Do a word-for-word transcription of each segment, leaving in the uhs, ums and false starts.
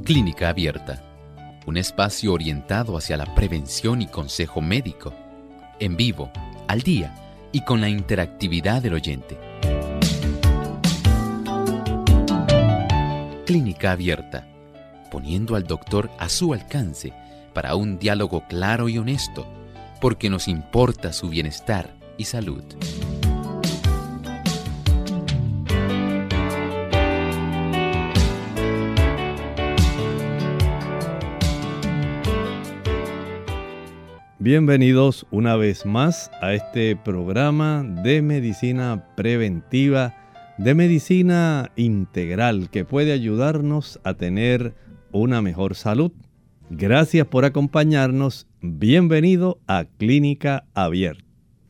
Clínica Abierta, un espacio orientado hacia la prevención y consejo médico, en vivo, al día y con la interactividad del oyente. Clínica Abierta, poniendo al doctor a su alcance para un diálogo claro y honesto, porque nos importa su bienestar y salud. Bienvenidos una vez más a este programa de medicina preventiva, de medicina integral que puede ayudarnos a tener una mejor salud. Gracias por acompañarnos. Bienvenido a Clínica Abierta.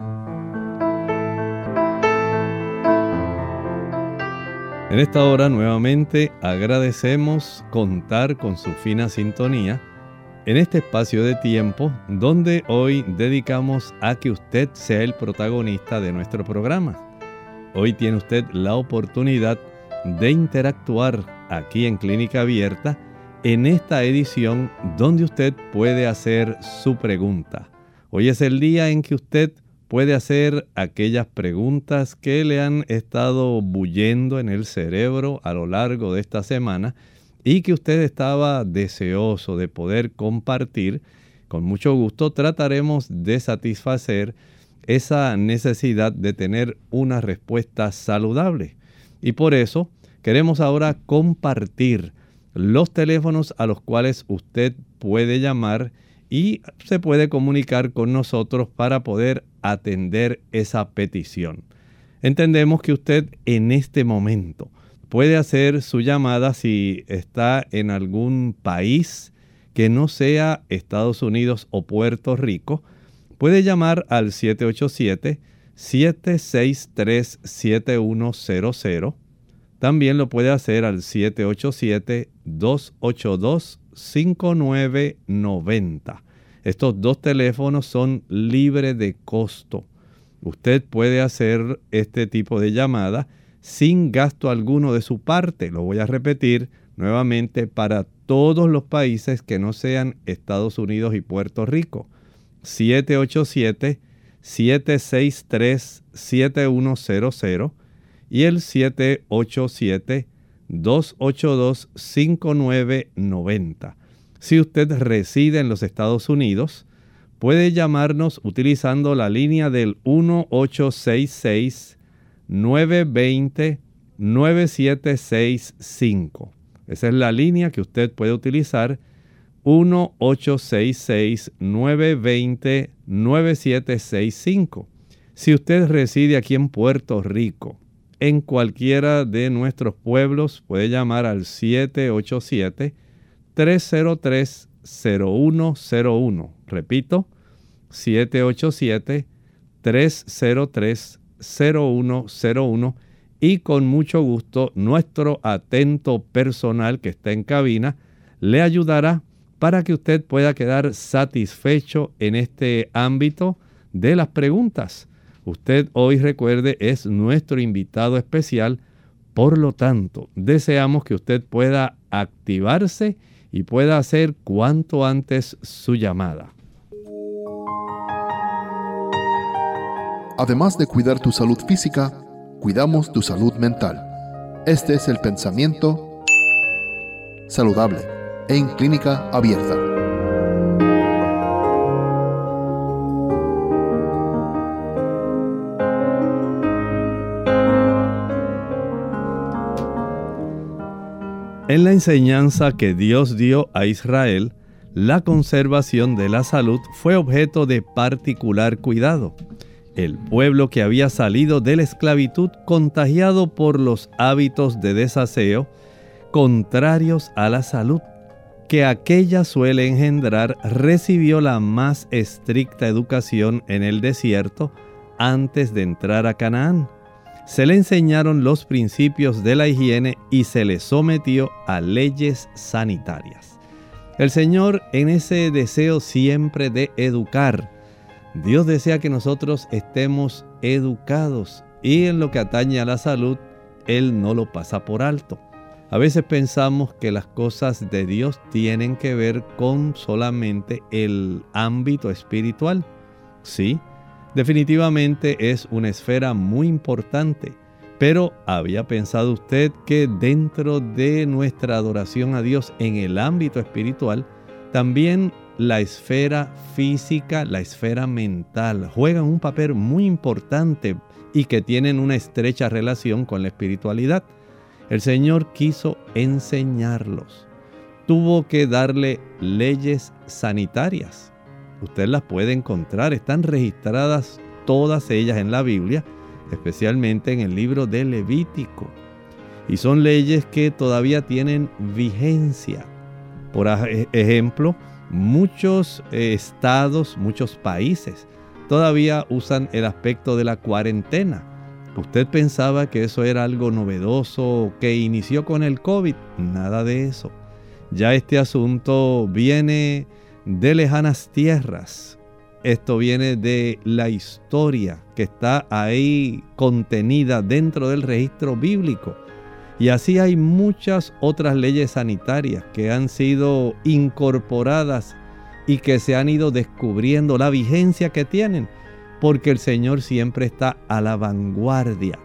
En esta hora nuevamente agradecemos contar con su fina sintonía en este espacio de tiempo donde hoy dedicamos a que usted sea el protagonista de nuestro programa. Hoy tiene usted la oportunidad de interactuar aquí en Clínica Abierta en esta edición donde usted puede hacer su pregunta. Hoy es el día en que usted puede hacer aquellas preguntas que le han estado bullendo en el cerebro a lo largo de esta semana y que usted estaba deseoso de poder compartir. Con mucho gusto trataremos de satisfacer esa necesidad de tener una respuesta saludable. Y por eso queremos ahora compartir los teléfonos a los cuales usted puede llamar y se puede comunicar con nosotros para poder atender esa petición. Entendemos que usted en este momento puede hacer su llamada si está en algún país que no sea Estados Unidos o Puerto Rico. Puede llamar al siete ocho siete, siete seis tres, siete uno cero cero. También lo puede hacer al siete ocho siete, dos ocho dos, cinco nueve nueve cero. Estos dos teléfonos son libres de costo. Usted puede hacer este tipo de llamada sin gasto alguno de su parte. Lo voy a repetir nuevamente para todos los países que no sean Estados Unidos y Puerto Rico. siete ocho siete, siete seis tres, siete uno cero cero y el siete ocho siete, dos ocho dos, cinco nueve nueve cero. Si usted reside en los Estados Unidos, puede llamarnos utilizando la línea del uno ocho seis seis, nueve dos cero, nueve siete seis cinco. Esa es la línea que usted puede utilizar, uno ocho seis seis, nueve dos cero, nueve siete seis cinco. Si usted reside aquí en Puerto Rico, en cualquiera de nuestros pueblos, puede llamar al siete ocho siete, tres cero tres, cero uno cero uno. Repito, siete ocho siete, tres cero tres, cero uno cero uno. Y con mucho gusto, nuestro atento personal que está en cabina le ayudará para que usted pueda quedar satisfecho en este ámbito de las preguntas. Usted hoy, recuerde, es nuestro invitado especial. Por lo tanto, deseamos que usted pueda activarse y pueda hacer cuanto antes su llamada. Además de cuidar tu salud física, cuidamos tu salud mental. Este es el pensamiento saludable en Clínica Abierta. En la enseñanza que Dios dio a Israel, la conservación de la salud fue objeto de particular cuidado. El pueblo que había salido de la esclavitud contagiado por los hábitos de desaseo contrarios a la salud que aquella suele engendrar, recibió la más estricta educación en el desierto antes de entrar a Canaán. Se le enseñaron los principios de la higiene y se le sometió a leyes sanitarias. El Señor, en ese deseo siempre de educar, Dios desea que nosotros estemos educados y en lo que atañe a la salud, Él no lo pasa por alto. A veces pensamos que las cosas de Dios tienen que ver con solamente el ámbito espiritual. Sí, definitivamente es una esfera muy importante, pero ¿había pensado usted que dentro de nuestra adoración a Dios en el ámbito espiritual, también la esfera física, la esfera mental juegan un papel muy importante y que tienen una estrecha relación con la espiritualidad? El Señor quiso enseñarlos. Tuvo que darle leyes sanitarias. Usted las puede encontrar, están registradas todas ellas en la Biblia, especialmente en el libro de Levítico. Y son leyes que todavía tienen vigencia. Por ejemplo, muchos estados, muchos países todavía usan el aspecto de la cuarentena. ¿Usted pensaba que eso era algo novedoso que inició con el COVID? Nada de eso. Ya este asunto viene de lejanas tierras. Esto viene de la historia que está ahí contenida dentro del registro bíblico. Y así hay muchas otras leyes sanitarias que han sido incorporadas y que se han ido descubriendo la vigencia que tienen, porque el Señor siempre está a la vanguardia.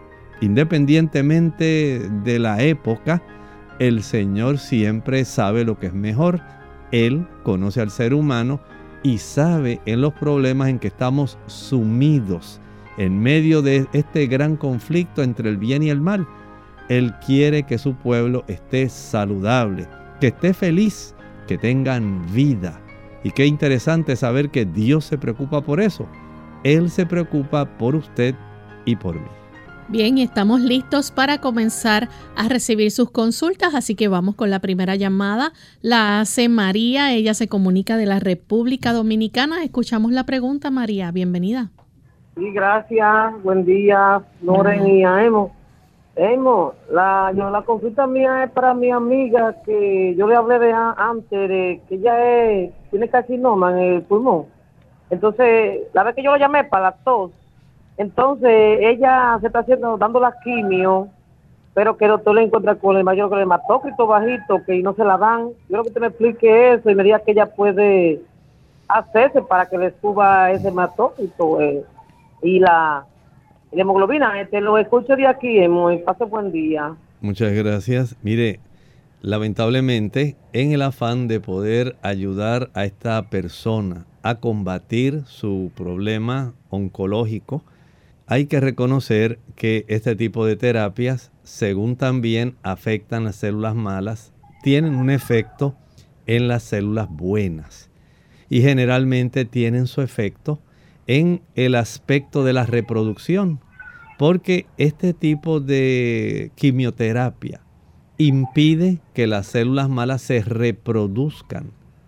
Independientemente de la época, el Señor siempre sabe lo que es mejor. Él conoce al ser humano y sabe en los problemas en que estamos sumidos en medio de este gran conflicto entre el bien y el mal. Él quiere que su pueblo esté saludable, que esté feliz, que tengan vida. Y qué interesante saber que Dios se preocupa por eso. Él se preocupa por usted y por mí. Bien, estamos listos para comenzar a recibir sus consultas, así que vamos con la primera llamada. La hace María, ella se comunica de la República Dominicana. Escuchamos la pregunta, María, bienvenida. Sí, gracias, buen día, Loren y a Emo. Emo, la, yo, la consulta mía es para mi amiga que yo le hablé de antes, de que ella es, tiene carcinoma en el pulmón. Entonces, la vez que yo la llamé para la tos, entonces ella se está haciendo, dando la quimio, pero que el doctor le encuentra con el mayor, con el hematócrito bajito, que no se la dan. Yo creo que usted me explique eso y me diga que ella puede hacerse para que le suba ese hematócrito eh, y la, la hemoglobina. Este, lo escucho de aquí, Emo, pase buen día. Muchas gracias. Mire, lamentablemente, en el afán de poder ayudar a esta persona a combatir su problema oncológico, hay que reconocer que este tipo de terapias, según también afectan las células malas, tienen un efecto en las células buenas y generalmente tienen su efecto en el aspecto de la reproducción, porque este tipo de quimioterapia impide que las células malas se reproduzcan.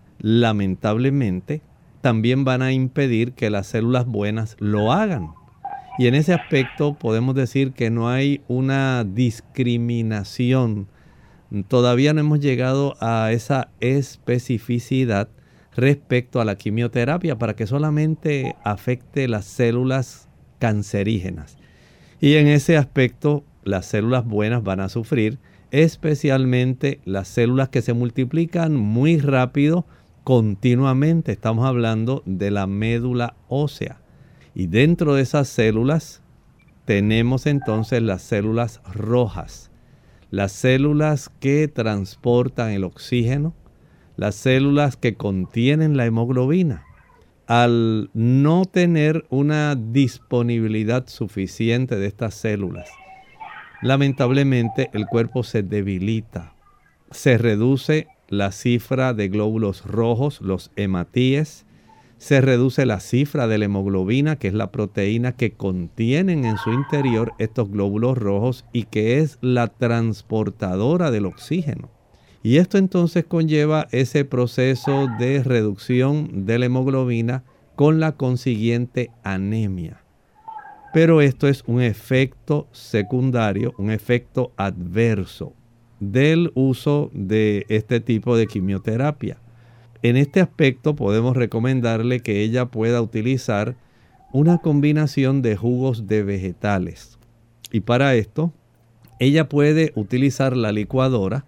Lamentablemente, también van a impedir que las células buenas lo hagan. Y en ese aspecto podemos decir que no hay una discriminación. Todavía no hemos llegado a esa especificidad respecto a la quimioterapia para que solamente afecte las células cancerígenas. Y en ese aspecto las células buenas van a sufrir, especialmente las células que se multiplican muy rápido, continuamente. Estamos hablando de la médula ósea. Y dentro de esas células tenemos entonces las células rojas, las células que transportan el oxígeno, las células que contienen la hemoglobina. Al no tener una disponibilidad suficiente de estas células, lamentablemente el cuerpo se debilita, se reduce la cifra de glóbulos rojos, los hematíes, se reduce la cifra de la hemoglobina, que es la proteína que contienen en su interior estos glóbulos rojos y que es la transportadora del oxígeno. Y esto entonces conlleva ese proceso de reducción de la hemoglobina con la consiguiente anemia. Pero esto es un efecto secundario, un efecto adverso del uso de este tipo de quimioterapia. En este aspecto podemos recomendarle que ella pueda utilizar una combinación de jugos de vegetales. Y para esto ella puede utilizar la licuadora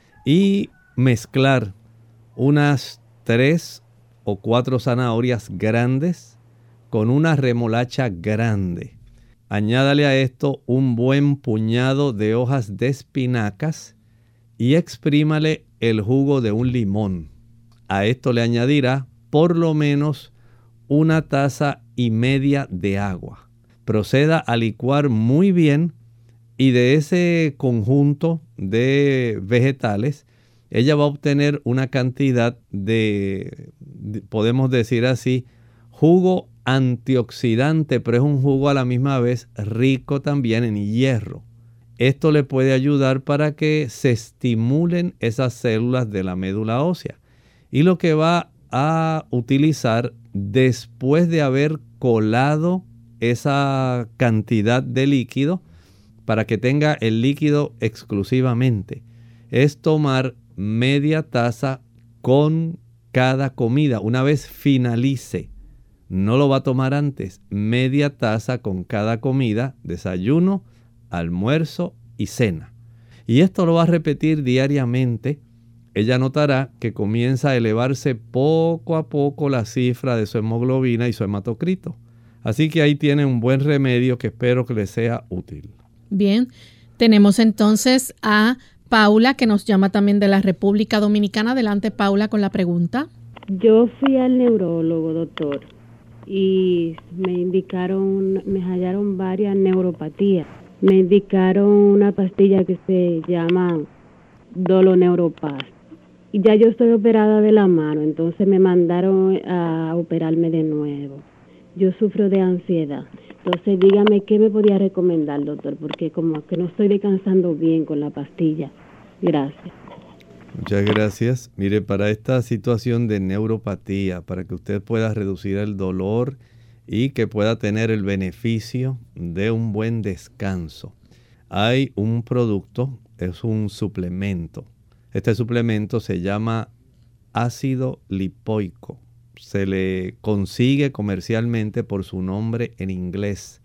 y mezclar unas tres o cuatro zanahorias grandes con una remolacha grande. Añádale a esto un buen puñado de hojas de espinacas y exprímale el jugo de un limón. A esto le añadirá por lo menos una taza y media de agua. Proceda a licuar muy bien y de ese conjunto de vegetales ella va a obtener una cantidad de, de, podemos decir así, jugo antioxidante, pero es un jugo a la misma vez rico también en hierro. Esto le puede ayudar para que se estimulen esas células de la médula ósea. Y lo que va a utilizar después de haber colado esa cantidad de líquido, para que tenga el líquido exclusivamente, es tomar media taza con cada comida. Una vez finalice, no lo va a tomar antes, media taza con cada comida, desayuno, almuerzo y cena. Y esto lo va a repetir diariamente. Ella notará que comienza a elevarse poco a poco la cifra de su hemoglobina y su hematocrito. Así que ahí tiene un buen remedio que espero que le sea útil. Bien, tenemos entonces a Paula, que nos llama también de la República Dominicana. Adelante, Paula, con la pregunta. Yo fui al neurólogo, doctor, y me indicaron, me hallaron varias neuropatías. Me indicaron una pastilla que se llama Doloneuropaz. Y ya yo estoy operada de la mano, entonces me mandaron a operarme de nuevo. Yo sufro de ansiedad. Entonces, dígame, ¿qué me podía recomendar, doctor? Porque como que no estoy descansando bien con la pastilla. Gracias. Muchas gracias. Mire, para esta situación de neuropatía, para que usted pueda reducir el dolor y que pueda tener el beneficio de un buen descanso, hay un producto, es un suplemento. Este suplemento se llama ácido lipoico. Se le consigue comercialmente por su nombre en inglés,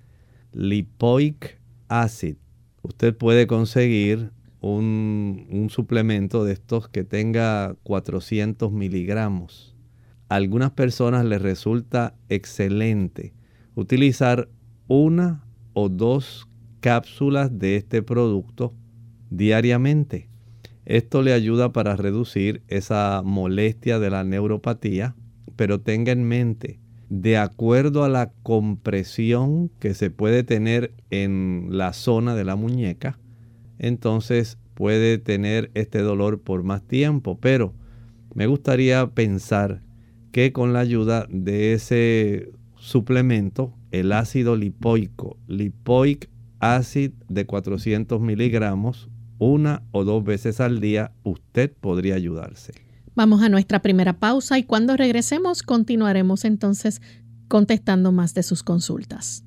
Lipoic Acid. Usted puede conseguir un, un suplemento de estos que tenga cuatrocientos miligramos. A algunas personas les resulta excelente utilizar una o dos cápsulas de este producto diariamente. Esto le ayuda para reducir esa molestia de la neuropatía. Pero tenga en mente, de acuerdo a la compresión que se puede tener en la zona de la muñeca, entonces puede tener este dolor por más tiempo. Pero me gustaría pensar que con la ayuda de ese suplemento, el ácido lipoico, Lipoic Acid de cuatrocientos miligramos, una o dos veces al día, usted podría ayudarse. Vamos a nuestra primera pausa y cuando regresemos continuaremos entonces contestando más de sus consultas.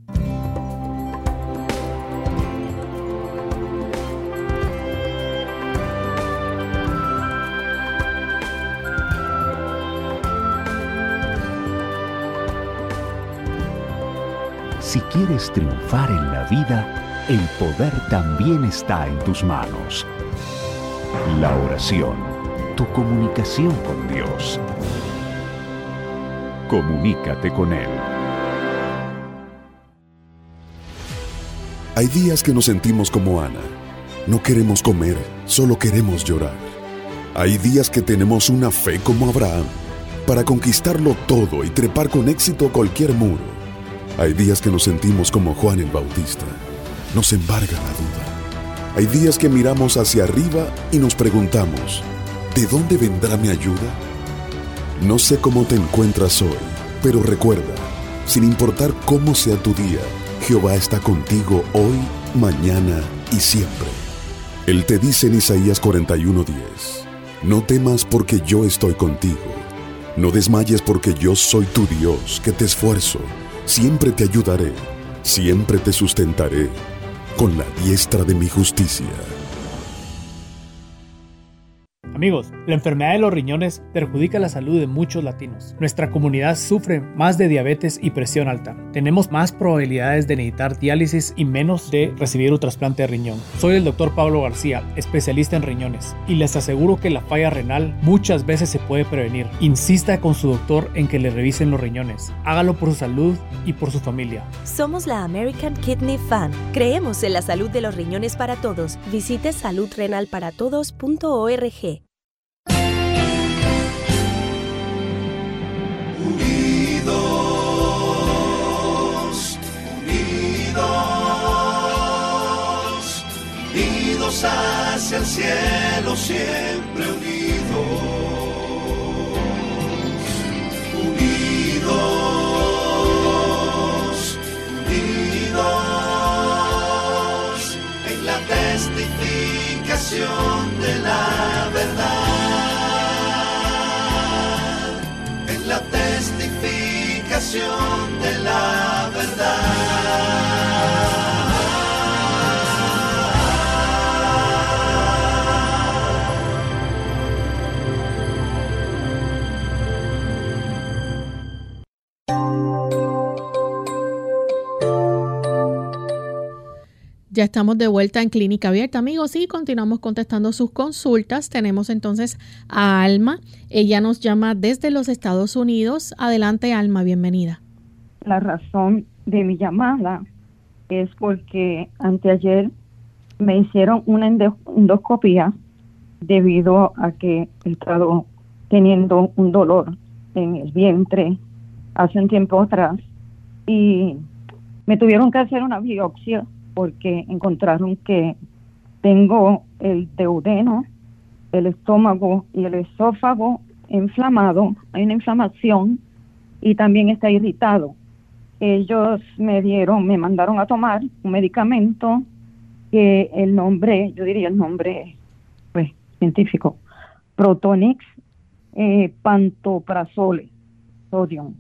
Si quieres triunfar en la vida, el poder también está en tus manos. La oración. Tu comunicación con Dios. Comunícate con Él. Hay días que nos sentimos como Ana. No queremos comer, solo queremos llorar. Hay días que tenemos una fe como Abraham, para conquistarlo todo y trepar con éxito cualquier muro. Hay días que nos sentimos como Juan el Bautista. Nos embarga la duda. Hay días que miramos hacia arriba y nos preguntamos, ¿de dónde vendrá mi ayuda? No sé cómo te encuentras hoy, pero recuerda, sin importar cómo sea tu día, Jehová está contigo hoy, mañana y siempre. Él te dice en Isaías cuarenta y uno diez, no temas porque yo estoy contigo. No desmayes porque yo soy tu Dios, que te esfuerzo. Siempre te ayudaré, siempre te sustentaré con la diestra de mi justicia. Amigos, la enfermedad de los riñones perjudica la salud de muchos latinos. Nuestra comunidad sufre más de diabetes y presión alta. Tenemos más probabilidades de necesitar diálisis y menos de recibir un trasplante de riñón. Soy el doctor Pablo García, especialista en riñones, y les aseguro que la falla renal muchas veces se puede prevenir. Insista con su doctor en que le revisen los riñones. Hágalo por su salud y por su familia. Somos la American Kidney Fund. Creemos en la salud de los riñones para todos. Visite salud renal para todos punto org. Unidos, unidos, unidos hacia el cielo, siempre unidos, unidos, unidos, en la testificación de la verdad. La testificación de la verdad. Ya estamos de vuelta en Clínica Abierta, amigos, y continuamos contestando sus consultas. Tenemos entonces a Alma. Ella nos llama desde los Estados Unidos. Adelante, Alma, bienvenida. La razón de mi llamada es porque anteayer me hicieron una endoscopia debido a que he estado teniendo un dolor en el vientre hace un tiempo atrás y me tuvieron que hacer una biopsia porque encontraron que tengo el duodeno, el estómago y el esófago inflamado, hay una inflamación y también está irritado. Ellos me dieron, me mandaron a tomar un medicamento que el nombre, yo diría el nombre pues científico, Protonix eh, pantoprazole sodium.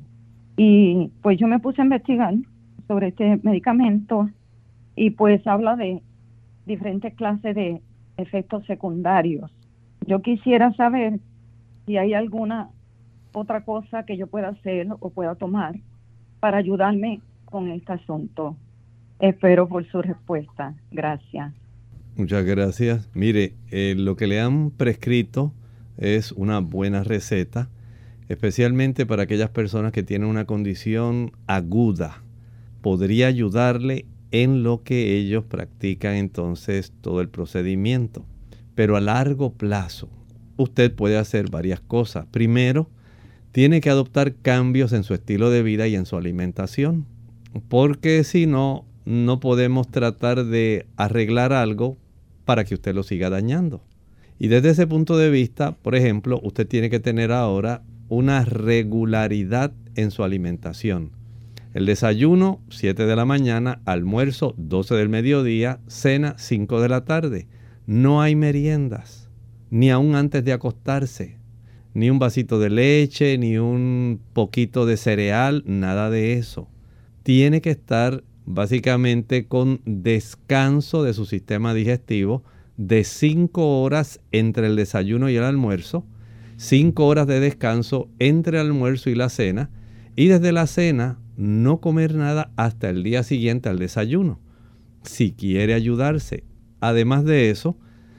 Y pues yo me puse a investigar sobre este medicamento y pues habla de diferentes clases de efectos secundarios. Yo quisiera saber si hay alguna otra cosa que yo pueda hacer o pueda tomar para ayudarme con este asunto. Espero por su respuesta. Gracias. Muchas gracias. Mire, eh, lo que le han prescrito es una buena receta, especialmente para aquellas personas que tienen una condición aguda. Podría ayudarle en lo que ellos practican entonces todo el procedimiento. Pero a largo plazo, usted puede hacer varias cosas. Primero, tiene que adoptar cambios en su estilo de vida y en su alimentación, porque si no, no podemos tratar de arreglar algo para que usted lo siga dañando. Y desde ese punto de vista, por ejemplo, usted tiene que tener ahora una regularidad en su alimentación. El desayuno, siete de la mañana, almuerzo, doce del mediodía, cena, cinco de la tarde. No hay meriendas, ni aún antes de acostarse, ni un vasito de leche, ni un poquito de cereal, nada de eso. Tiene que estar básicamente con descanso de su sistema digestivo de cinco horas entre el desayuno y el almuerzo, cinco horas de descanso entre el almuerzo y la cena, y desde la cena no comer nada hasta el día siguiente al desayuno, si quiere ayudarse. Además de eso,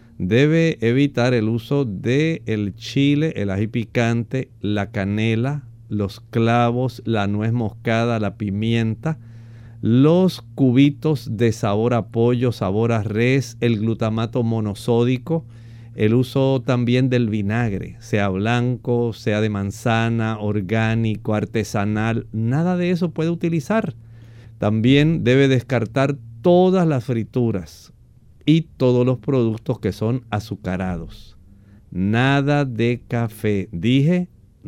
debe evitar el uso de el chile, el ají picante, la canela, los clavos, la nuez moscada, la pimienta, los cubitos de sabor a pollo, sabor a res, el glutamato monosódico, el uso también del vinagre, sea blanco, sea de manzana, orgánico, artesanal, nada de eso puede utilizar. También debe descartar todas las frituras y todos los productos que son azucarados. Nada de café, dije,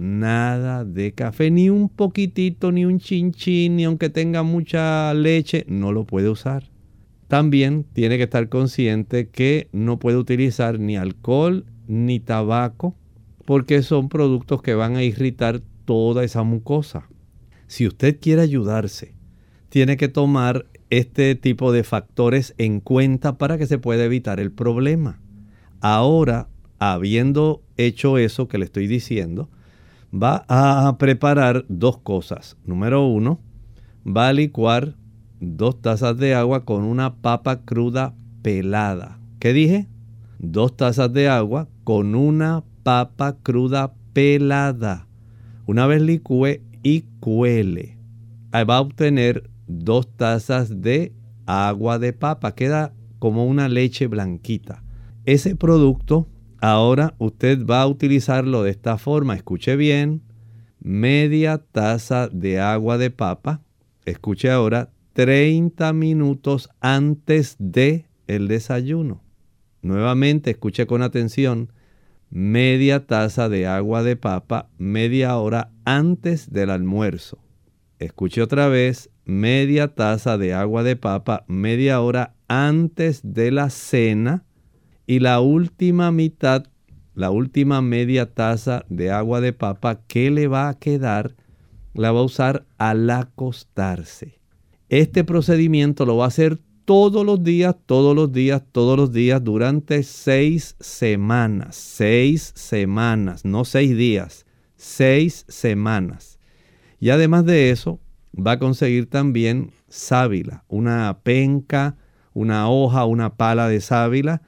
nada de café, ni un poquitito, ni un chinchín, ni aunque tenga mucha leche, no lo puede usar. También tiene que estar consciente que no puede utilizar ni alcohol ni tabaco porque son productos que van a irritar toda esa mucosa. Si usted quiere ayudarse, tiene que tomar este tipo de factores en cuenta para que se pueda evitar el problema. Ahora, habiendo hecho eso que le estoy diciendo, va a preparar dos cosas. Número uno, va a licuar dos tazas de agua con una papa cruda pelada. ¿Qué dije? Dos tazas de agua con una papa cruda pelada. Una vez licúe y cuele, va a obtener dos tazas de agua de papa. Queda como una leche blanquita. Ese producto, ahora usted va a utilizarlo de esta forma. Escuche bien. Media taza de agua de papa. Escuche ahora, treinta minutos antes de el desayuno. Nuevamente, escuche con atención. Media taza de agua de papa, media hora antes del almuerzo. Escuche otra vez, media taza de agua de papa, media hora antes de la cena. Y la última mitad, la última media taza de agua de papa que le va a quedar, la va a usar al acostarse. Este procedimiento lo va a hacer todos los días, todos los días, todos los días durante seis semanas. Seis semanas, no seis días, seis semanas. Y además de eso, va a conseguir también sábila, una penca, una hoja, una pala de sábila,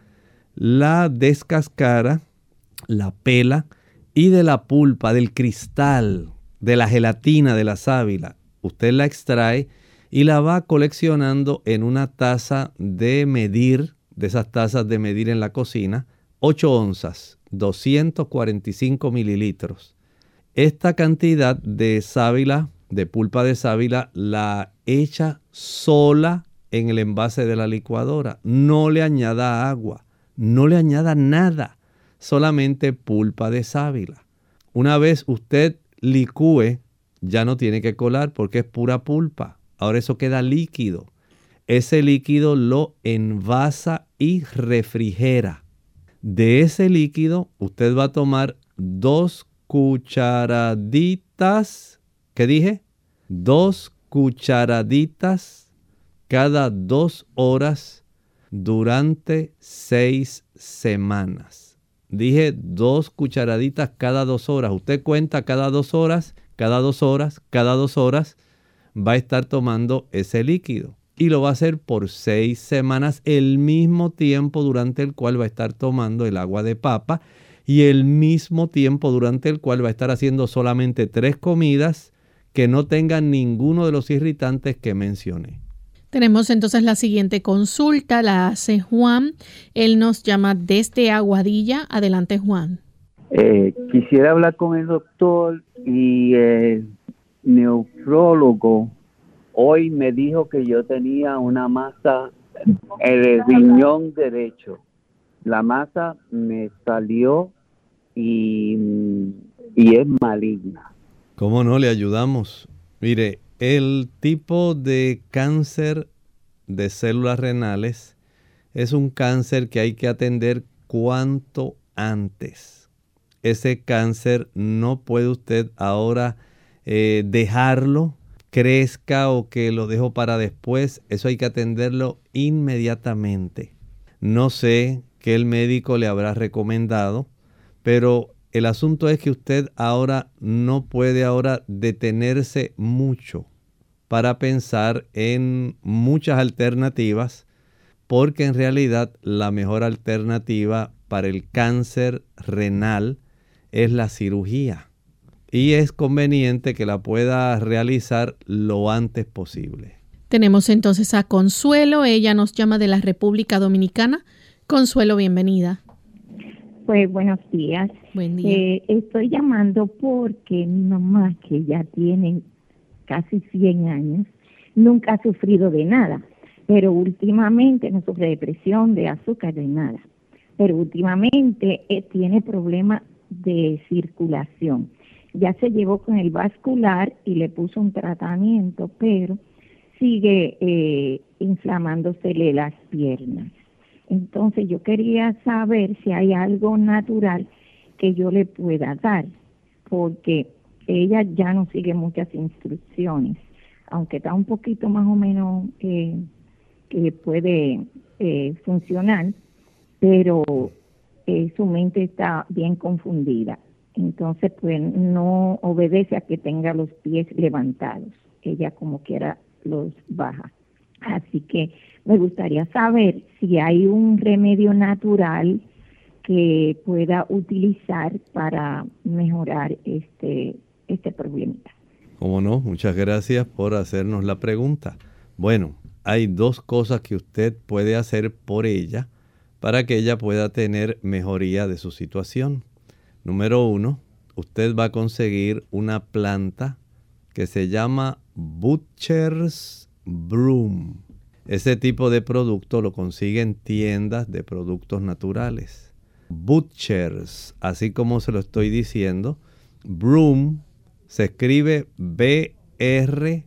la descascara, la pela y de la pulpa, del cristal, de la gelatina de la sábila, usted la extrae y la va coleccionando en una taza de medir, de esas tazas de medir en la cocina, ocho onzas, doscientos cuarenta y cinco mililitros. Esta cantidad de sábila, de pulpa de sábila, la echa sola en el envase de la licuadora. No le añada agua, no le añada nada, solamente pulpa de sábila. Una vez usted licúe, ya no tiene que colar porque es pura pulpa. Ahora eso queda líquido. Ese líquido lo envasa y refrigera. De ese líquido usted va a tomar dos cucharaditas. ¿Qué dije? Dos cucharaditas cada dos horas durante seis semanas. Dije dos cucharaditas cada dos horas. Usted cuenta cada dos horas, cada dos horas, cada dos horas. Va a estar tomando ese líquido y lo va a hacer por seis semanas, el mismo tiempo durante el cual va a estar tomando el agua de papa y el mismo tiempo durante el cual va a estar haciendo solamente tres comidas que no tengan ninguno de los irritantes que mencioné. Tenemos entonces la siguiente consulta, la hace Juan. Él nos llama desde Aguadilla. Adelante, Juan. Eh, quisiera hablar con el doctor y el nefrólogo. Hoy me dijo que yo tenía una masa en el riñón derecho. La masa me salió y, y es maligna. ¿Cómo no? Le ayudamos. Mire, el tipo de cáncer de células renales es un cáncer que hay que atender cuanto antes. Ese cáncer no puede usted ahora eh, dejarlo, crezca o que lo dejo para después. Eso hay que atenderlo inmediatamente. No sé qué el médico le habrá recomendado, pero el asunto es que usted ahora no puede ahora detenerse mucho para pensar en muchas alternativas, porque en realidad la mejor alternativa para el cáncer renal es la cirugía. Y es conveniente que la pueda realizar lo antes posible. Tenemos entonces a Consuelo. Ella nos llama de la República Dominicana. Consuelo, bienvenida. Pues buenos días. Buen día. Eh, estoy llamando porque mi mamá, que ya tiene casi cien años, nunca ha sufrido de nada. Pero últimamente no sufre de depresión, de azúcar, de nada. Pero últimamente eh, tiene problemas de circulación. Ya se llevó con el vascular y le puso un tratamiento, pero sigue eh, inflamándosele las piernas. Entonces yo quería saber si hay algo natural que yo le pueda dar, porque ella ya no sigue muchas instrucciones, aunque está un poquito más o menos eh, que puede eh, funcionar, pero eh, su mente está bien confundida. Entonces, pues no obedece a que tenga los pies levantados. Ella como quiera los baja. Así que me gustaría saber si hay un remedio natural que pueda utilizar para mejorar este, este problemita. Cómo no, muchas gracias por hacernos la pregunta. Bueno, hay dos cosas que usted puede hacer por ella para que ella pueda tener mejoría de su situación. Número uno, usted va a conseguir una planta que se llama Butcher's Broom. Ese tipo de producto lo consigue en tiendas de productos naturales. Butcher's, así como se lo estoy diciendo, Broom se escribe B R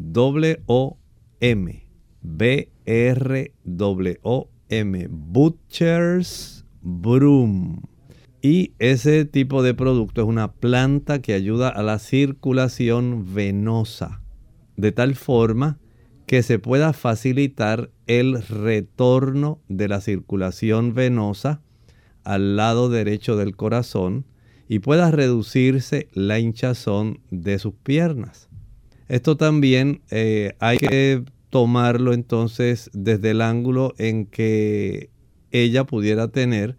O M. B R O M. Butcher's Broom. Y ese tipo de producto es una planta que ayuda a la circulación venosa, de tal forma que se pueda facilitar el retorno de la circulación venosa al lado derecho del corazón y pueda reducirse la hinchazón de sus piernas. Esto también eh, hay que tomarlo entonces desde el ángulo en que ella pudiera tener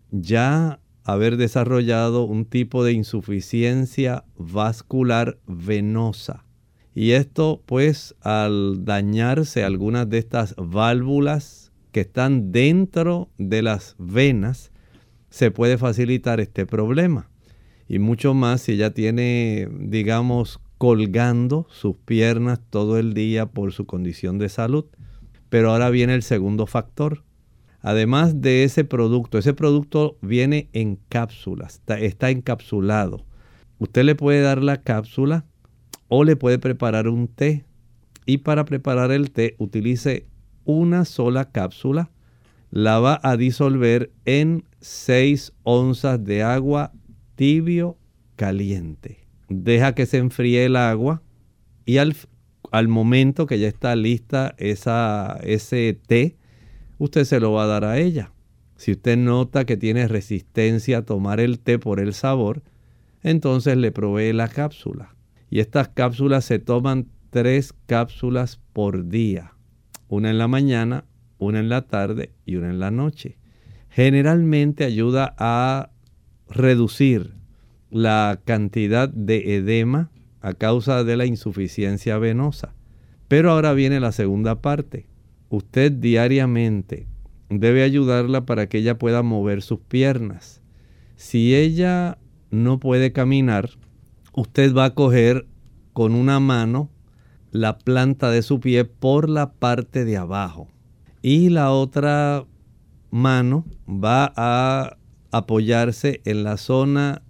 ya haber desarrollado un tipo de insuficiencia vascular venosa. Y esto, pues, al dañarse algunas de estas válvulas que están dentro de las venas, se puede facilitar este problema. Y mucho más si ella tiene, digamos, colgando sus piernas todo el día por su condición de salud. Pero ahora viene el segundo factor. Además de ese producto, ese producto viene en cápsulas, está, está encapsulado. Usted le puede dar la cápsula o le puede preparar un té. Y para preparar el té, utilice una sola cápsula. La va a disolver en seis onzas de agua tibio caliente. Deja que se enfríe el agua y al, al momento que ya está lista esa, ese té, usted se lo va a dar a ella. Si usted nota que tiene resistencia a tomar el té por el sabor, entonces le provee la cápsula. Y estas cápsulas se toman tres cápsulas por día. Una en la mañana, una en la tarde y una en la noche. Generalmente ayuda a reducir la cantidad de edema a causa de la insuficiencia venosa. Pero ahora viene la segunda parte. Usted diariamente debe ayudarla para que ella pueda mover sus piernas. Si ella no puede caminar, usted va a coger con una mano la planta de su pie por la parte de abajo y la otra mano va a apoyarse en la zona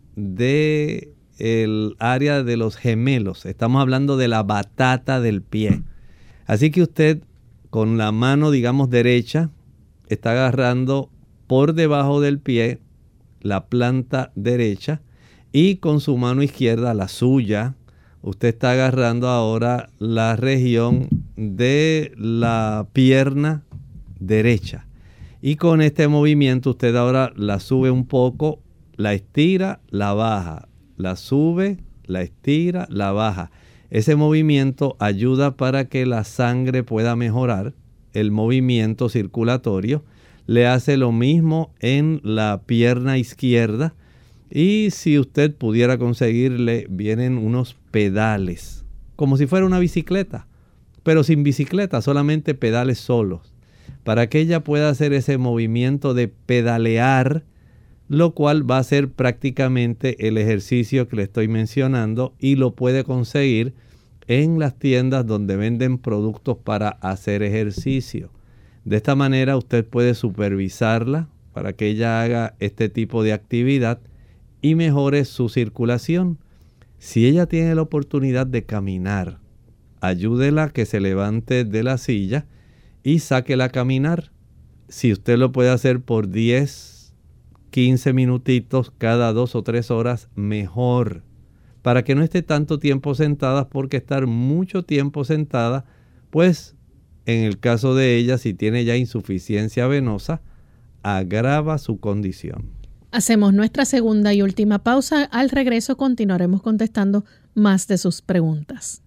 de el área de los gemelos. Estamos hablando de la batata del pie. Así que usted con la mano, digamos, derecha, está agarrando por debajo del pie la planta derecha y con su mano izquierda, la suya, usted está agarrando ahora la región de la pierna derecha. Y con este movimiento usted ahora la sube un poco, la estira, la baja, la sube, la estira, la baja. Ese movimiento ayuda para que la sangre pueda mejorar el movimiento circulatorio. Le hace lo mismo en la pierna izquierda. Y si usted pudiera conseguirle, vienen unos pedales, como si fuera una bicicleta, pero sin bicicleta, solamente pedales solos, para que ella pueda hacer ese movimiento de pedalear, lo cual va a ser prácticamente el ejercicio que le estoy mencionando y lo puede conseguir en las tiendas donde venden productos para hacer ejercicio. De esta manera usted puede supervisarla para que ella haga este tipo de actividad y mejore su circulación. Si ella tiene la oportunidad de caminar, ayúdela a que se levante de la silla y sáquela a caminar. Si usted lo puede hacer por diez, quince minutitos cada dos o tres horas, mejor. Para que no esté tanto tiempo sentada, porque estar mucho tiempo sentada, pues en el caso de ella, si tiene ya insuficiencia venosa, agrava su condición. Hacemos nuestra segunda y última pausa. Al regreso continuaremos contestando más de sus preguntas.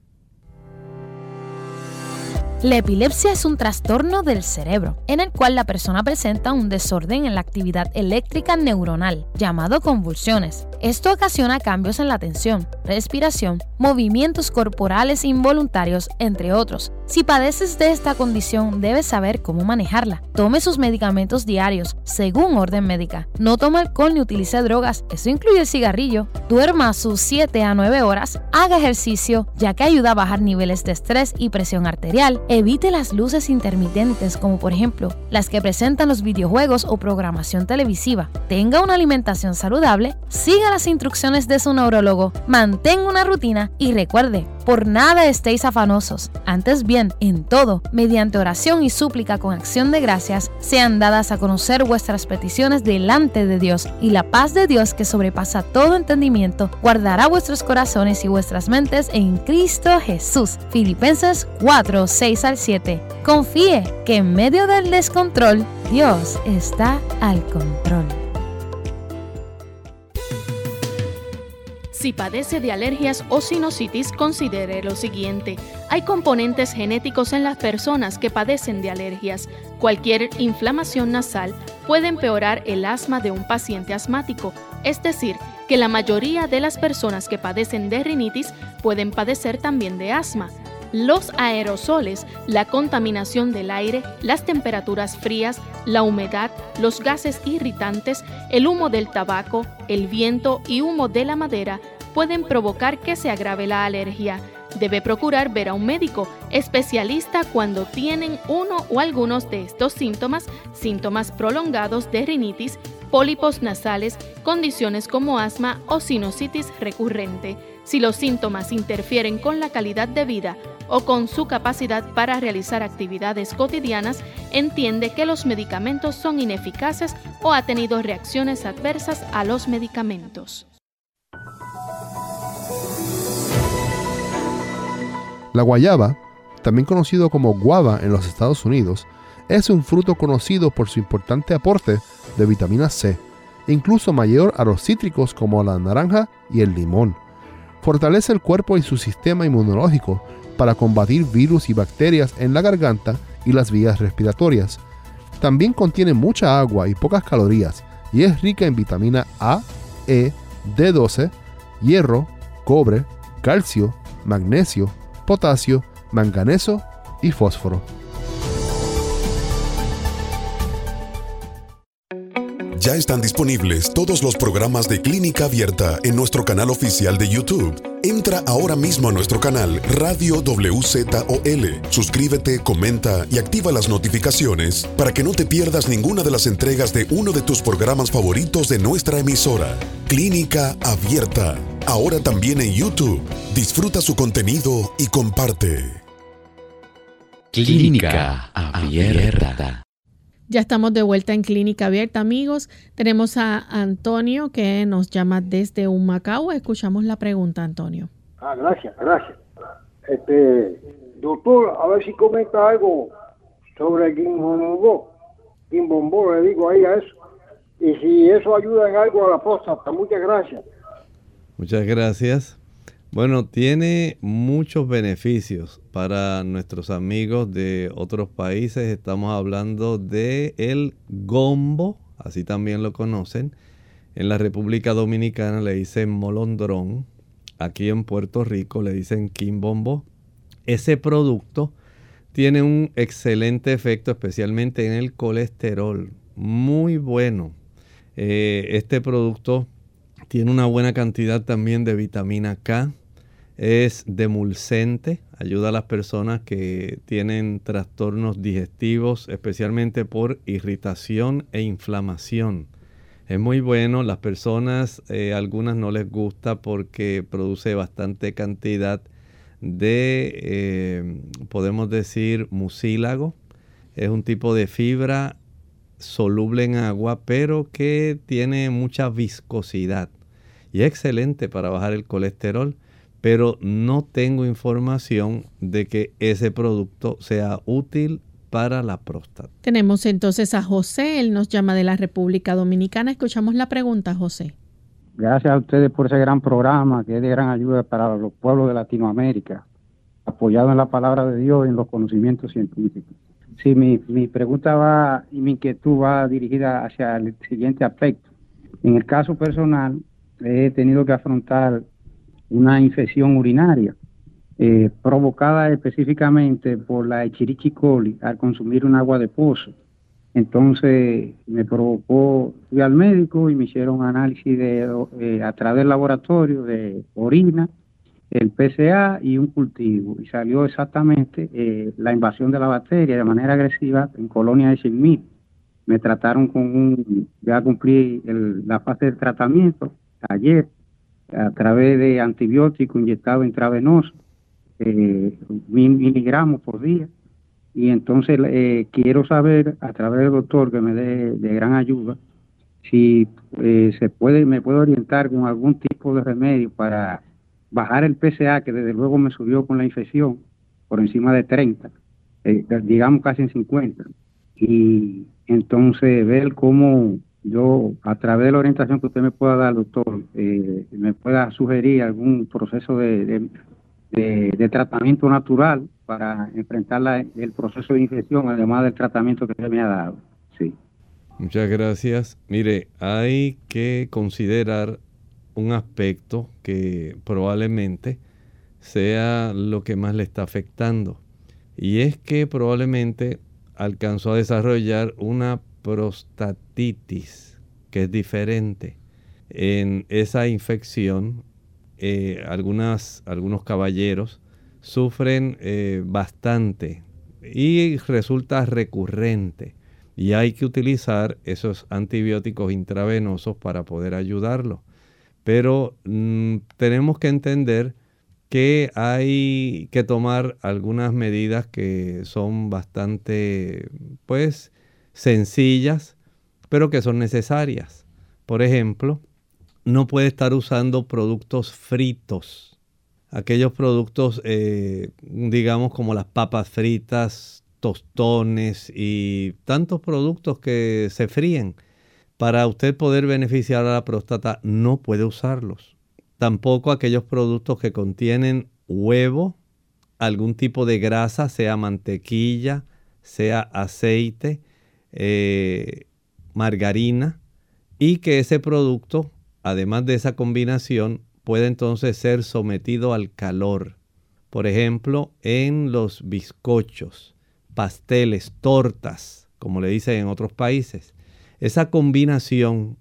La epilepsia es un trastorno del cerebro, en el cual la persona presenta un desorden en la actividad eléctrica neuronal, llamado convulsiones. Esto ocasiona cambios en la atención, respiración, movimientos corporales involuntarios, entre otros. Si padeces de esta condición, debes saber cómo manejarla. Tome sus medicamentos diarios, según orden médica. No tome alcohol ni utilice drogas, eso incluye el cigarrillo. Duerma sus siete a nueve horas, haga ejercicio, ya que ayuda a bajar niveles de estrés y presión arterial. Evite las luces intermitentes, como por ejemplo las que presentan los videojuegos o programación televisiva. Tenga una alimentación saludable, siga las instrucciones de su neurólogo, mantenga una rutina y recuerde, por nada estéis afanosos. Antes bien, en todo, mediante oración y súplica con acción de gracias, sean dadas a conocer vuestras peticiones delante de Dios, y la paz de Dios, que sobrepasa todo entendimiento, guardará vuestros corazones y vuestras mentes en Cristo Jesús. Filipenses cuatro, seis al siete. Confíe que en medio del descontrol, Dios está al control. Si padece de alergias o sinusitis, considere lo siguiente. Hay componentes genéticos en las personas que padecen de alergias. Cualquier inflamación nasal puede empeorar el asma de un paciente asmático, es decir, que la mayoría de las personas que padecen de rinitis pueden padecer también de asma. Los aerosoles, la contaminación del aire, las temperaturas frías, la humedad, los gases irritantes, el humo del tabaco, el viento y humo de la madera pueden provocar que se agrave la alergia. Debe procurar ver a un médico especialista cuando tienen uno o algunos de estos síntomas, síntomas prolongados de rinitis, pólipos nasales, condiciones como asma o sinusitis recurrente. Si los síntomas interfieren con la calidad de vida o con su capacidad para realizar actividades cotidianas, entiende que los medicamentos son ineficaces o ha tenido reacciones adversas a los medicamentos. La guayaba, también conocido como guava en los Estados Unidos, es un fruto conocido por su importante aporte de vitamina C, incluso mayor a los cítricos como la naranja y el limón. Fortalece el cuerpo y su sistema inmunológico para combatir virus y bacterias en la garganta y las vías respiratorias. También contiene mucha agua y pocas calorías y es rica en vitamina A, E, D doce, hierro, cobre, calcio, magnesio, potasio, manganeso y fósforo. Ya están disponibles todos los programas de Clínica Abierta en nuestro canal oficial de YouTube. Entra ahora mismo a nuestro canal Radio W Z O L. Suscríbete, comenta y activa las notificaciones para que no te pierdas ninguna de las entregas de uno de tus programas favoritos de nuestra emisora. Clínica Abierta, ahora también en YouTube. Disfruta su contenido y comparte. Clínica Abierta. Ya estamos de vuelta en Clínica Abierta, amigos. Tenemos a Antonio que nos llama desde Humacao. Escuchamos la pregunta, Antonio. Ah, gracias, gracias. Este, doctor, a ver si comenta algo sobre el Quimbombo. Quimbombo, le digo ahí a eso. Y si eso ayuda en algo a la próstata. Muchas gracias. Muchas gracias. Bueno, tiene muchos beneficios para nuestros amigos de otros países. Estamos hablando de el gombo, así también lo conocen. En la República Dominicana le dicen molondrón. Aquí en Puerto Rico le dicen quimbombo. Ese producto tiene un excelente efecto, especialmente en el colesterol. Muy bueno. Eh, este producto tiene una buena cantidad también de vitamina K. Es demulcente, ayuda a las personas que tienen trastornos digestivos, especialmente por irritación e inflamación. Es muy bueno, las personas, eh, algunas no les gusta porque produce bastante cantidad de, eh, podemos decir, mucílago. Es un tipo de fibra soluble en agua, pero que tiene mucha viscosidad. Y es excelente para bajar el colesterol. Pero no tengo información de que ese producto sea útil para la próstata. Tenemos entonces a José, él nos llama de la República Dominicana. Escuchamos la pregunta, José. Gracias a ustedes por ese gran programa que es de gran ayuda para los pueblos de Latinoamérica, apoyado en la palabra de Dios y en los conocimientos científicos. Sí, mi, mi pregunta va y mi inquietud va dirigida hacia el siguiente aspecto. En el caso personal, he tenido que afrontar una infección urinaria eh, provocada específicamente por la Escherichia coli al consumir un agua de pozo. Entonces me provocó, fui al médico y me hicieron análisis de, eh, a través del laboratorio de orina, el P C A y un cultivo, y salió exactamente eh, la invasión de la bacteria de manera agresiva en colonia de cien mil. Me trataron con un, ya cumplí el, la fase de tratamiento ayer a través de antibiótico inyectado intravenoso, eh, mil miligramos por día. Y entonces eh, quiero saber a través del doctor que me dé de gran ayuda si eh, se puede, me puede orientar con algún tipo de remedio para bajar el P C A, que desde luego me subió con la infección por encima de treinta, eh, digamos casi en cincuenta, y entonces ver cómo yo, a través de la orientación que usted me pueda dar, doctor, eh, me pueda sugerir algún proceso de, de, de, de tratamiento natural para enfrentar la, el proceso de infección, además del tratamiento que usted me ha dado. Sí. Muchas gracias. Mire, hay que considerar un aspecto que probablemente sea lo que más le está afectando, y es que probablemente alcanzó a desarrollar una prostatitis, que es diferente. En esa infección, eh, algunas, algunos caballeros sufren eh, bastante y resulta recurrente, y hay que utilizar esos antibióticos intravenosos para poder ayudarlo. Pero mmm, tenemos que entender que hay que tomar algunas medidas que son bastante, pues, sencillas, pero que son necesarias. Por ejemplo, no puede estar usando productos fritos. Aquellos productos, eh, digamos, como las papas fritas, tostones y tantos productos que se fríen. Para usted poder beneficiar a la próstata, no puede usarlos. Tampoco aquellos productos que contienen huevo, algún tipo de grasa, sea mantequilla, sea aceite, eh, margarina, y que ese producto, además de esa combinación, puede entonces ser sometido al calor. Por ejemplo, en los bizcochos, pasteles, tortas, como le dicen en otros países. Esa combinación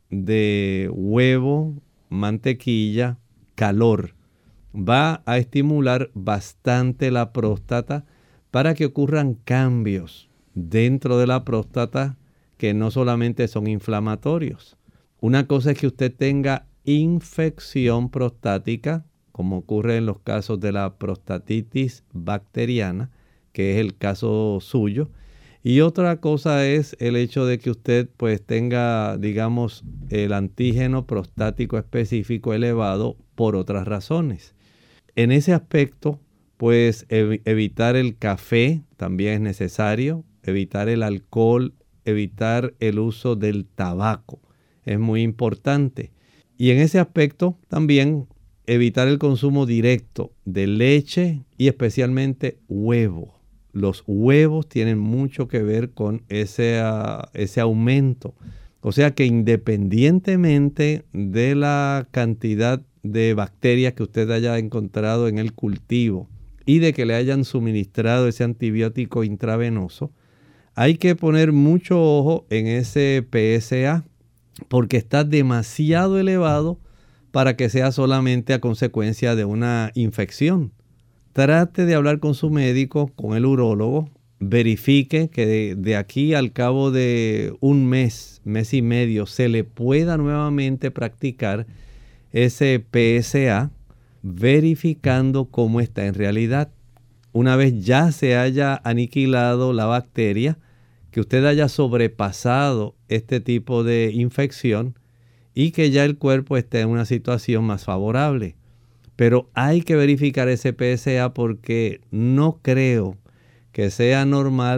de huevo, mantequilla, calor, va a estimular bastante la próstata para que ocurran cambios dentro de la próstata que no solamente son inflamatorios. Una cosa es que usted tenga infección prostática, como ocurre en los casos de la prostatitis bacteriana, que es el caso suyo. Y otra cosa es el hecho de que usted pues tenga, digamos, el antígeno prostático específico elevado por otras razones. En ese aspecto, pues ev- evitar el café también es necesario, evitar el alcohol, evitar el uso del tabaco es muy importante. Y en ese aspecto también evitar el consumo directo de leche y especialmente huevo. Los huevos tienen mucho que ver con ese, uh, ese aumento. O sea que independientemente de la cantidad de bacterias que usted haya encontrado en el cultivo y de que le hayan suministrado ese antibiótico intravenoso, hay que poner mucho ojo en ese P S A porque está demasiado elevado para que sea solamente a consecuencia de una infección. Trate de hablar con su médico, con el urólogo, verifique que de, de aquí al cabo de un mes, mes y medio, se le pueda nuevamente practicar ese P S A, verificando cómo está en realidad. Una vez ya se haya aniquilado la bacteria, que usted haya sobrepasado este tipo de infección y que ya el cuerpo esté en una situación más favorable. Pero hay que verificar ese P S A porque no creo que sea normal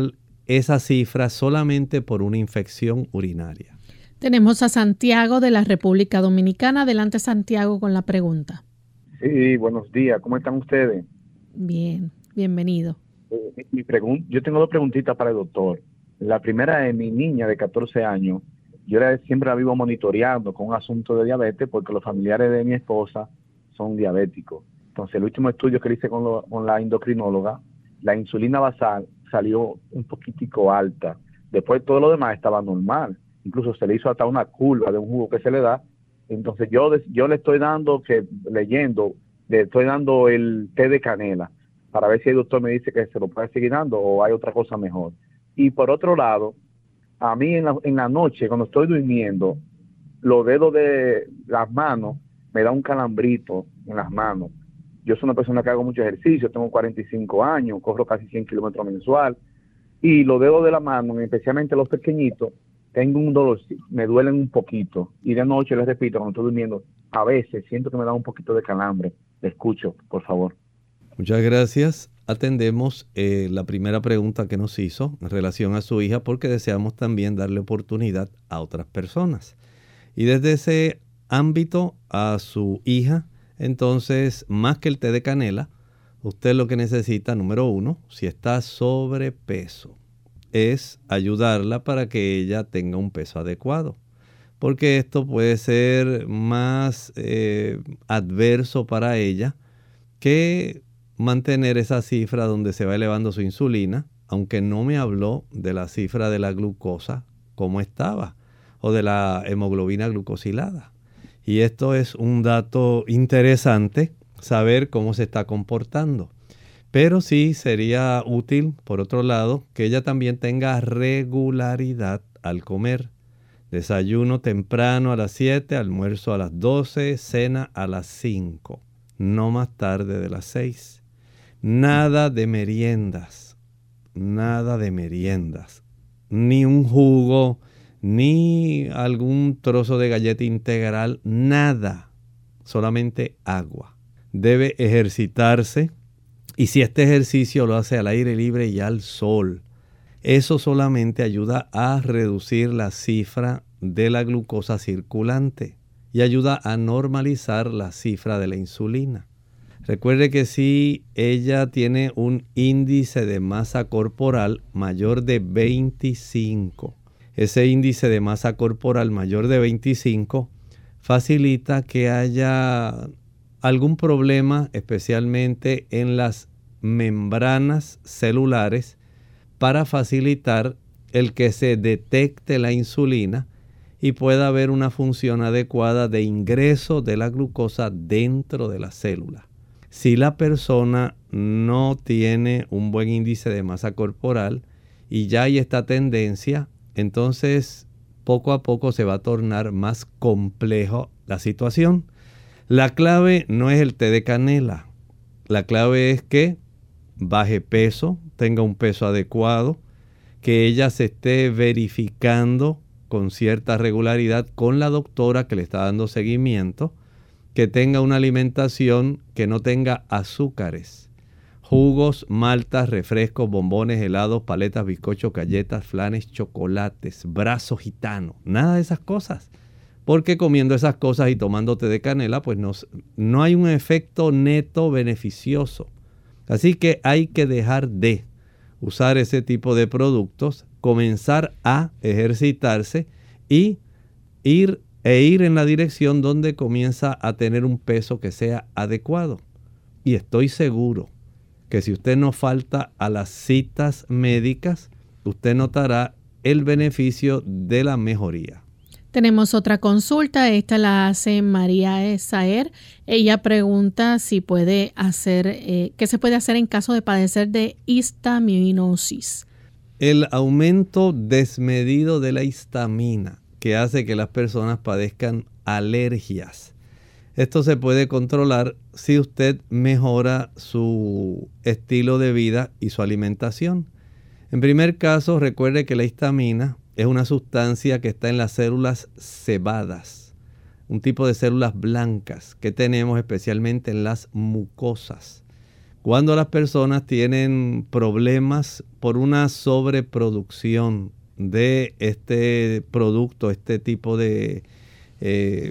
esa cifra solamente por una infección urinaria. Tenemos a Santiago de la República Dominicana. Adelante, Santiago, con la pregunta. Sí, buenos días. ¿Cómo están ustedes? Bien, bienvenido. Eh, mi, mi pregun- yo tengo dos preguntitas para el doctor. La primera es mi niña de catorce años. Yo la, siempre la vivo monitoreando con un asunto de diabetes porque los familiares de mi esposa son diabéticos. Entonces, el último estudio que le hice con, lo, con la endocrinóloga, la insulina basal salió un poquitico alta. Después todo lo demás estaba normal. Incluso se le hizo hasta una curva de un jugo que se le da. Entonces, yo, yo le estoy dando, que leyendo, le estoy dando el té de canela para ver si el doctor me dice que se lo puede seguir dando o hay otra cosa mejor. Y por otro lado, a mí en la, en la noche, cuando estoy durmiendo, los dedos de las manos me da un calambrito en las manos. Yo soy una persona que hago mucho ejercicio, tengo cuarenta y cinco años, corro casi cien kilómetros mensual, y los dedos de la mano, especialmente los pequeñitos, tengo un dolor, me duelen un poquito. Y de noche, les repito, cuando estoy durmiendo, a veces siento que me da un poquito de calambre. Le escucho, por favor. Muchas gracias. Atendemos eh, la primera pregunta que nos hizo en relación a su hija porque deseamos también darle oportunidad a otras personas. Y desde ese ámbito a su hija, entonces, más que el té de canela, usted lo que necesita, número uno, si está sobrepeso, es ayudarla para que ella tenga un peso adecuado. Porque esto puede ser más eh, adverso para ella que mantener esa cifra donde se va elevando su insulina, aunque no me habló de la cifra de la glucosa como estaba, o de la hemoglobina glucosilada. Y esto es un dato interesante, saber cómo se está comportando. Pero sí sería útil, por otro lado, que ella también tenga regularidad al comer. Desayuno temprano a las siete, almuerzo a las doce, cena a las cinco, no más tarde de las seis. Nada de meriendas, nada de meriendas, ni un jugo, ni algún trozo de galleta integral, nada, solamente agua. Debe ejercitarse y si este ejercicio lo hace al aire libre y al sol, eso solamente ayuda a reducir la cifra de la glucosa circulante y ayuda a normalizar la cifra de la insulina. Recuerde que si ella tiene un índice de masa corporal mayor de veinticinco, ese índice de masa corporal mayor de veinticinco facilita que haya algún problema, especialmente en las membranas celulares, para facilitar el que se detecte la insulina y pueda haber una función adecuada de ingreso de la glucosa dentro de la célula. Si la persona no tiene un buen índice de masa corporal y ya hay esta tendencia, entonces poco a poco se va a tornar más complejo la situación. La clave no es el té de canela. La clave es que baje peso, tenga un peso adecuado, que ella se esté verificando con cierta regularidad con la doctora que le está dando seguimiento, que tenga una alimentación que no tenga azúcares, jugos, maltas, refrescos, bombones, helados, paletas, bizcochos, galletas, flanes, chocolates, brazo gitano, nada de esas cosas. Porque comiendo esas cosas y tomando té de canela, pues no, no hay un efecto neto beneficioso. Así que hay que dejar de usar ese tipo de productos, comenzar a ejercitarse y ir e ir en la dirección donde comienza a tener un peso que sea adecuado. Y estoy seguro que si usted no falta a las citas médicas, usted notará el beneficio de la mejoría. Tenemos otra consulta, esta la hace María Esaer. Ella pregunta si puede hacer, eh, qué se puede hacer en caso de padecer de histaminosis. El aumento desmedido de la histamina que hace que las personas padezcan alergias. Esto se puede controlar si usted mejora su estilo de vida y su alimentación. En primer caso, recuerde que la histamina es una sustancia que está en las células sebadas, un tipo de células blancas que tenemos especialmente en las mucosas. cuando las personas tienen problemas por una sobreproducción de este producto, este tipo de eh,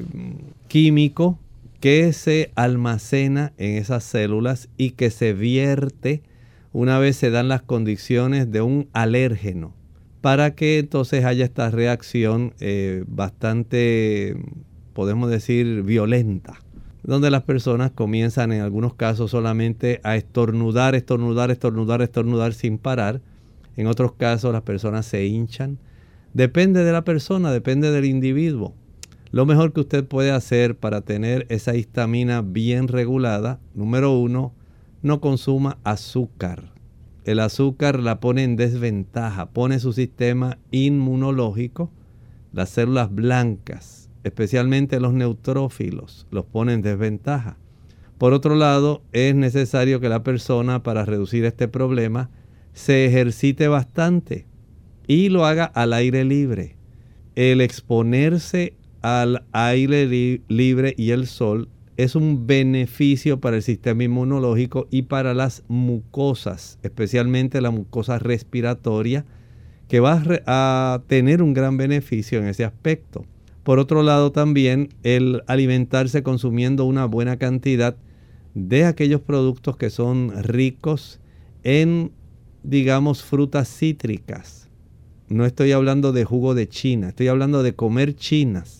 químico que se almacena en esas células y que se vierte una vez se dan las condiciones de un alérgeno, para que entonces haya esta reacción eh, bastante, podemos decir, violenta, donde las personas comienzan en algunos casos solamente a estornudar, estornudar, estornudar, estornudar sin parar. En otros casos las personas se hinchan. Depende de la persona, depende del individuo. Lo mejor que usted puede hacer para tener esa histamina bien regulada, número uno, no consuma azúcar. El azúcar la pone en desventaja, pone su sistema inmunológico, las células blancas, especialmente los neutrófilos, los pone en desventaja. Por otro lado, es necesario que la persona, para reducir este problema, se ejercite bastante y lo haga al aire libre. El exponerse al aire li- libre y el sol es un beneficio para el sistema inmunológico y para las mucosas, especialmente la mucosa respiratoria, que va a, re- a tener un gran beneficio en ese aspecto. Por otro lado, también el alimentarse consumiendo una buena cantidad de aquellos productos que son ricos en, digamos, frutas cítricas. No estoy hablando de jugo de China, estoy hablando de comer chinas,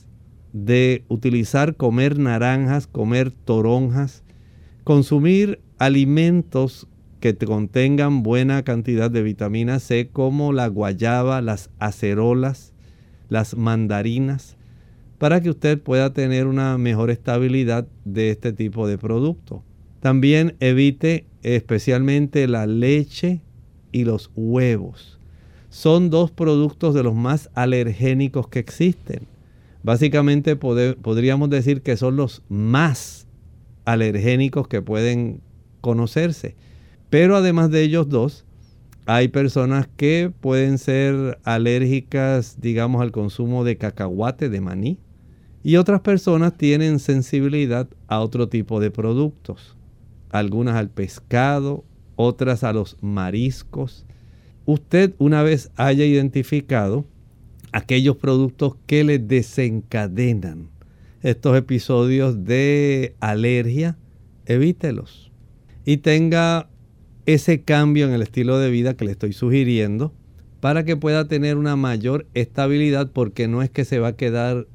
de utilizar, comer naranjas, comer toronjas, consumir alimentos que contengan buena cantidad de vitamina C, como la guayaba, las acerolas, las mandarinas, para que usted pueda tener una mejor estabilidad de este tipo de producto. También evite especialmente la leche y los huevos. Son dos productos de los más alergénicos que existen. Básicamente poder, podríamos decir que son los más alergénicos que pueden conocerse. Pero además de ellos dos, hay personas que pueden ser alérgicas, digamos, al consumo de cacahuate, de maní. Y otras personas tienen sensibilidad a otro tipo de productos. Algunas al pescado, otras a los mariscos. Usted, una vez haya identificado aquellos productos que le desencadenan estos episodios de alergia, evítelos. Y tenga ese cambio en el estilo de vida que le estoy sugiriendo para que pueda tener una mayor estabilidad, porque no es que se va a quedar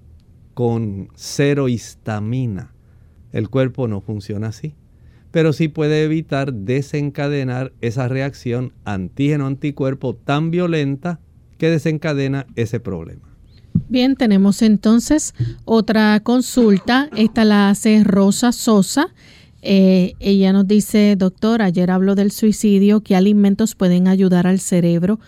con cero histamina. El cuerpo no funciona así. Pero sí puede evitar desencadenar esa reacción antígeno-anticuerpo tan violenta que desencadena ese problema. Bien, tenemos entonces otra consulta. Esta la hace Rosa Sosa. Eh, ella nos dice: doctor, ayer habló del suicidio. ¿Qué alimentos pueden ayudar al cerebro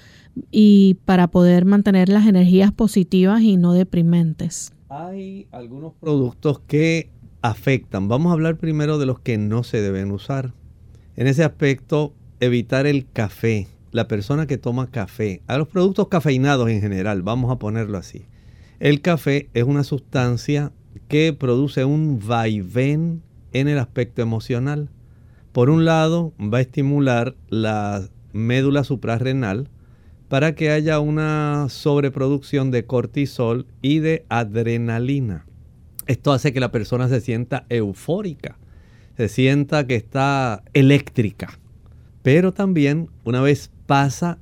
y para poder mantener las energías positivas y no deprimentes? Hay algunos productos que afectan. Vamos a hablar primero de los que no se deben usar. En ese aspecto, evitar el café. La persona que toma café, a los productos cafeinados en general, vamos a ponerlo así. El café es una sustancia que produce un vaivén en el aspecto emocional. Por un lado, va a estimular la médula suprarrenal para que haya una sobreproducción de cortisol y de adrenalina. Esto hace que la persona se sienta eufórica, se sienta que está eléctrica. Pero también, una vez pasa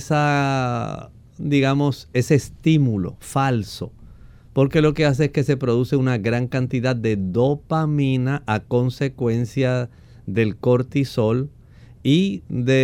esa, digamos, ese estímulo falso, porque lo que hace es que se produce una gran cantidad de dopamina a consecuencia del cortisol y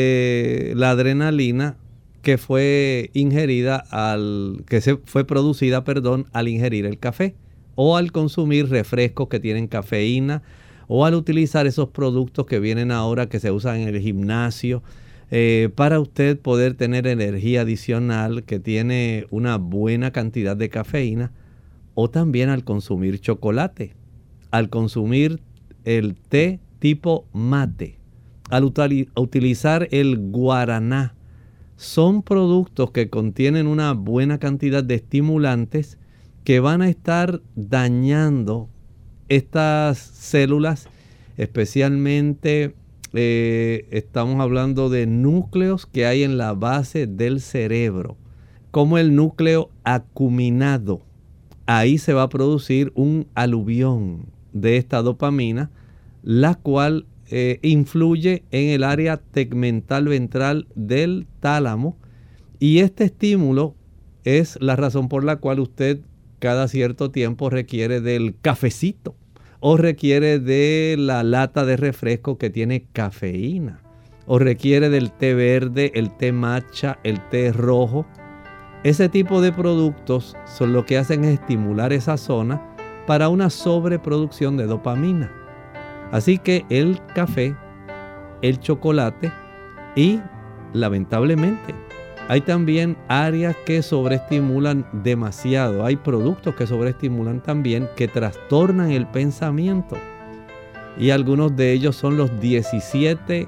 de la adrenalina que fue ingerida al, que se fue producida, perdón, al ingerir el café o al consumir refrescos que tienen cafeína, o al utilizar esos productos que vienen ahora que se usan en el gimnasio, eh, para usted poder tener energía adicional que tiene una buena cantidad de cafeína, o también al consumir chocolate, al consumir el té tipo mate, al util- utilizar el guaraná. Son productos que contienen una buena cantidad de estimulantes que van a estar dañando estas células, especialmente eh, estamos hablando de núcleos que hay en la base del cerebro, como el núcleo acuminado. Ahí se va a producir un aluvión de esta dopamina, la cual eh, influye en el área tegmental ventral del tálamo, y este estímulo es la razón por la cual usted cada cierto tiempo requiere del cafecito o requiere de la lata de refresco que tiene cafeína o requiere del té verde, el té matcha, el té rojo. Ese tipo de productos son lo que hacen es estimular esa zona para una sobreproducción de dopamina. Así que el café, el chocolate y, lamentablemente, hay también áreas que sobreestimulan demasiado. Hay productos que sobreestimulan también, que trastornan el pensamiento. Y algunos de ellos son los diecisiete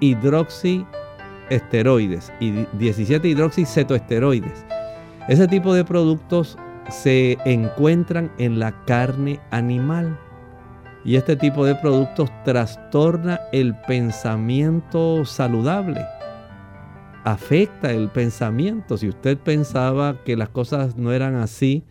hidroxiesteroides y diecisiete hidroxicetoesteroides. Ese tipo de productos se encuentran en la carne animal. Y este tipo de productos trastorna el pensamiento saludable. Afecta el pensamiento. Si usted pensaba que las cosas no eran así,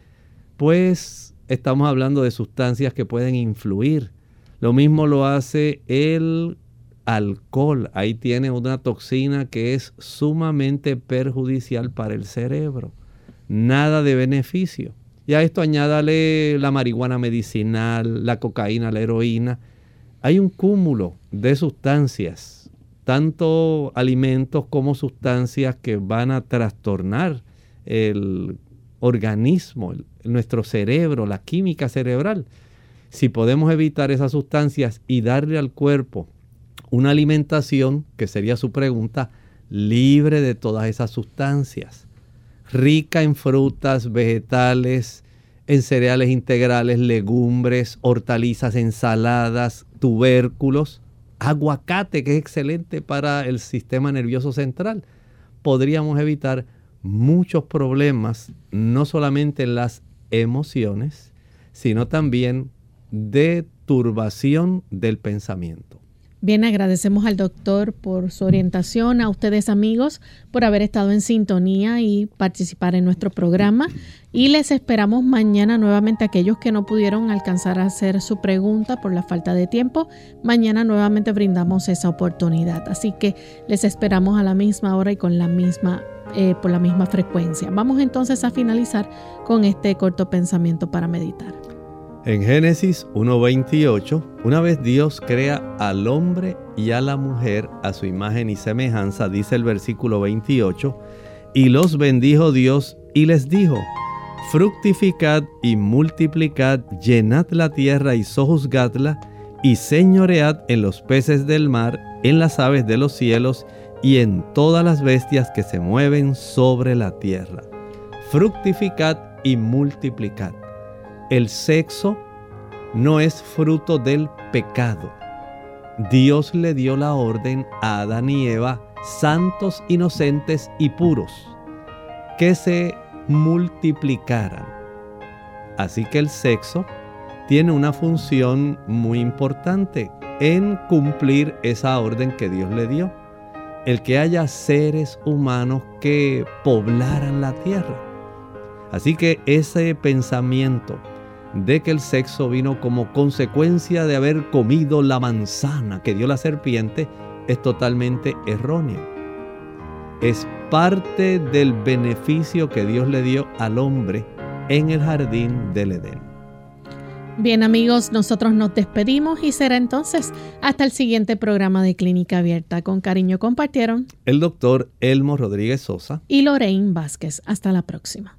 pues estamos hablando de sustancias que pueden influir. Lo mismo lo hace el alcohol. Ahí tiene una toxina que es sumamente perjudicial para el cerebro. Nada de beneficio. Y a esto añádale la marihuana medicinal, la cocaína, la heroína. Hay un cúmulo de sustancias, tanto alimentos como sustancias que van a trastornar el organismo, el, nuestro cerebro, la química cerebral. Si podemos evitar esas sustancias y darle al cuerpo una alimentación, que sería su pregunta, libre de todas esas sustancias, rica en frutas, vegetales, en cereales integrales, legumbres, hortalizas, ensaladas, tubérculos, aguacate, que es excelente para el sistema nervioso central, podríamos evitar muchos problemas, no solamente en las emociones, sino también de turbación del pensamiento. Bien, agradecemos al doctor por su orientación, a ustedes amigos por haber estado en sintonía y participar en nuestro programa, y les esperamos mañana nuevamente. Aquellos que no pudieron alcanzar a hacer su pregunta por la falta de tiempo, mañana nuevamente brindamos esa oportunidad, así que les esperamos a la misma hora y con la misma eh, por la misma frecuencia. Vamos entonces a finalizar con este corto pensamiento para meditar. En Génesis uno veintiocho, una vez Dios crea al hombre y a la mujer a su imagen y semejanza, dice el versículo veintiocho, y los bendijo Dios y les dijo: fructificad y multiplicad, llenad la tierra y sojuzgadla, y señoread en los peces del mar, en las aves de los cielos y en todas las bestias que se mueven sobre la tierra. Fructificad y multiplicad. El sexo no es fruto del pecado. Dios le dio la orden a Adán y Eva, santos, inocentes y puros, que se multiplicaran. Así que el sexo tiene una función muy importante en cumplir esa orden que Dios le dio. El que haya seres humanos que poblaran la tierra. Así que ese pensamiento de que el sexo vino como consecuencia de haber comido la manzana que dio la serpiente es totalmente erróneo. Es parte del beneficio que Dios le dio al hombre en el jardín del Edén. Bien amigos, nosotros nos despedimos y será entonces hasta el siguiente programa de Clínica Abierta. Con cariño compartieron el doctor Elmo Rodríguez Sosa y Lorraine Vázquez. Hasta la próxima.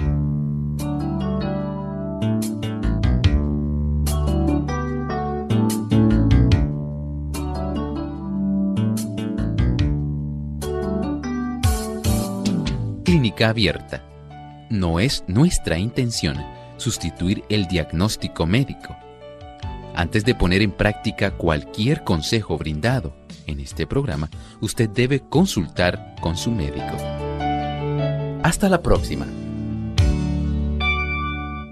Clínica Abierta. No es nuestra intención sustituir el diagnóstico médico. Antes de poner en práctica cualquier consejo brindado en este programa, usted debe consultar con su médico. Hasta la próxima.